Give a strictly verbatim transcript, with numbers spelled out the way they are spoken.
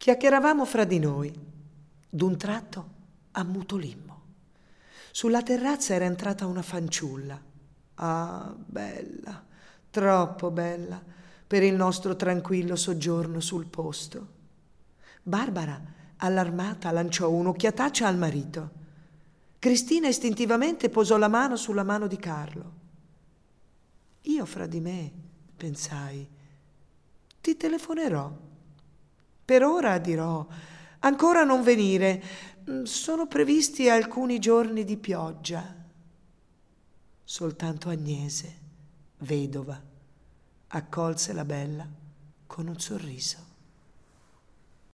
Chiacchieravamo fra di noi. D'un tratto ammutolimmo. Sulla terrazza era entrata una fanciulla. Ah, bella, troppo bella per il nostro tranquillo soggiorno sul posto. Barbara, allarmata, lanciò un'occhiataccia al marito. Cristina istintivamente posò la mano sulla mano di Carlo. Io fra di me pensai: ti telefonerò. Per ora dirò: ancora non venire, sono previsti alcuni giorni di pioggia. Soltanto Agnese, vedova, accolse la bella con un sorriso.